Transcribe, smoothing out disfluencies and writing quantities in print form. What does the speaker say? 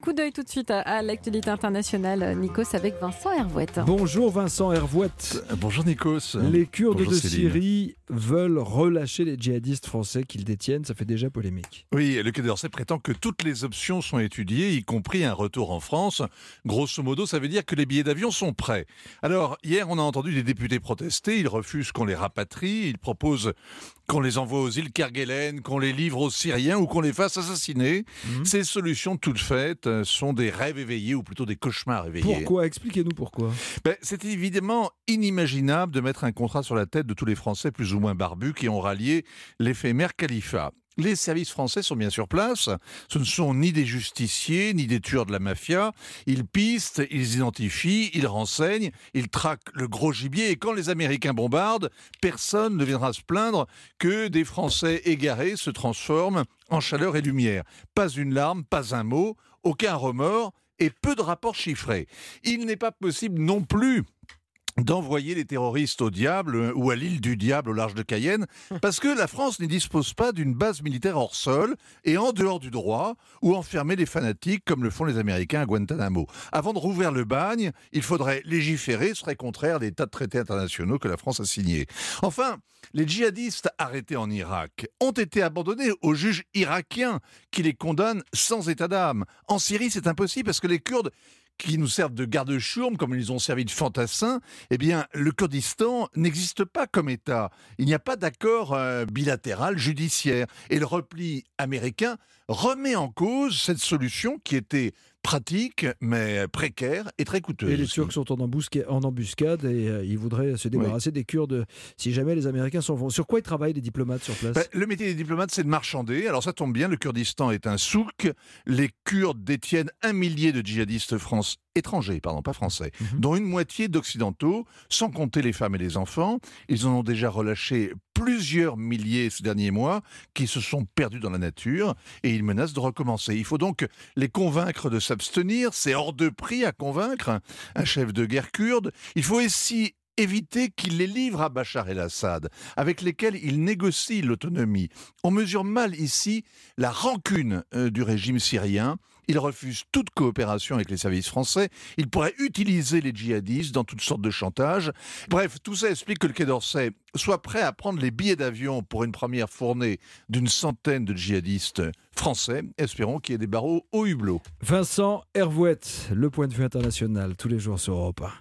Coup d'œil tout de suite à l'actualité internationale, Nikos, avec Vincent Hervouette. Bonjour Vincent Hervouette. Bonjour Nikos. Les Kurdes Bonjour de Céline. Syrie veulent relâcher les djihadistes français qu'ils détiennent. Ça fait déjà polémique. Oui, le Quai d'Orsay prétend que toutes les options sont étudiées, y compris un retour en France. Grosso modo, ça veut dire que les billets d'avion sont prêts. Alors, hier, on a entendu des députés protester. Ils refusent qu'on les rapatrie. Ils proposent qu'on les envoie aux îles Kerguelen, qu'on les livre aux Syriens ou qu'on les fasse assassiner. Ces solutions toutes faites sont des rêves éveillés, ou plutôt des cauchemars éveillés. Pourquoi ? Expliquez-nous pourquoi. C'est évidemment inimaginable de mettre un contrat sur la tête de tous les Français plus ou moins barbus qui ont rallié l'éphémère califat. Les services français sont bien sur place. Ce ne sont ni des justiciers, ni des tueurs de la mafia. Ils pistent, ils identifient, ils renseignent, ils traquent le gros gibier. Et quand les Américains bombardent, personne ne viendra se plaindre que des Français égarés se transforment en chaleur et lumière. Pas une larme, pas un mot, aucun remords et peu de rapports chiffrés. Il n'est pas possible non plus d'envoyer les terroristes au diable ou à l'île du diable au large de Cayenne, parce que la France n'y dispose pas d'une base militaire hors sol et en dehors du droit, ou enfermer les fanatiques comme le font les Américains à Guantanamo. Avant de rouvrir le bagne, il faudrait légiférer, ce serait contraire à des tas de traités internationaux que la France a signés. Enfin, les djihadistes arrêtés en Irak ont été abandonnés aux juges irakiens qui les condamnent sans état d'âme. En Syrie, c'est impossible parce que les Kurdes qui nous servent de garde-chourme, comme ils ont servi de fantassins, eh bien, le Kurdistan n'existe pas comme État. Il n'y a pas d'accord bilatéral judiciaire. Et le repli américain remet en cause cette solution qui était pratique, mais précaire et très coûteuse. Et les Turcs sont en embuscade et ils voudraient se débarrasser des Kurdes si jamais les Américains s'en vont. Sur quoi ils travaillent, les diplomates sur place ? Le métier des diplomates, c'est de marchander. Alors ça tombe bien, le Kurdistan est un souk. Les Kurdes détiennent 1 millier de djihadistes étrangers, pas français, dont une moitié d'occidentaux, sans compter les femmes et les enfants. Ils en ont déjà relâché plusieurs milliers ces derniers mois qui se sont perdus dans la nature et ils menacent de recommencer. Il faut donc les convaincre de s'abstenir. C'est hors de prix à convaincre un chef de guerre kurde. Il faut aussi éviter qu'il les livre à Bachar el-Assad, avec lesquels il négocie l'autonomie. On mesure mal ici la rancune du régime syrien. Il refuse toute coopération avec les services français. Il pourrait utiliser les djihadistes dans toutes sortes de chantages. Bref, tout ça explique que le Quai d'Orsay soit prêt à prendre les billets d'avion pour une première fournée d'une centaine de djihadistes français. Espérons qu'il y ait des barreaux au hublot. Vincent Hervouette, le point de vue international, tous les jours sur Europe 1.